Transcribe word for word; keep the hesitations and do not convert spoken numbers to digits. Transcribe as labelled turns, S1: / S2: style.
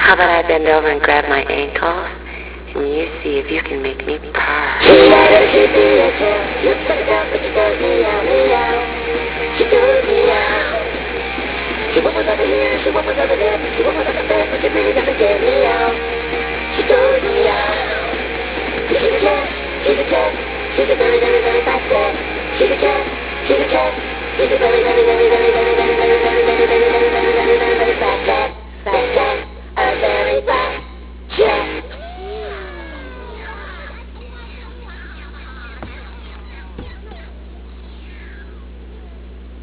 S1: How about I bend over and grab my ankles, and you see if you can make me purr.
S2: She let her keep me a tail. Looks like a dog, but she does meow, meow. She does meow. She wobbles over here, she wobbles over there. She wobbles like a bear, but she really doesn't care, meow. She does meow. She's a cat, she's a cat. She's a very, very, very fat cat. She's a cat, she's a cat. She's a very, very, very, very, very, very, very, very, very, very, very, very, very, very, very, very fat cat. Fat cat.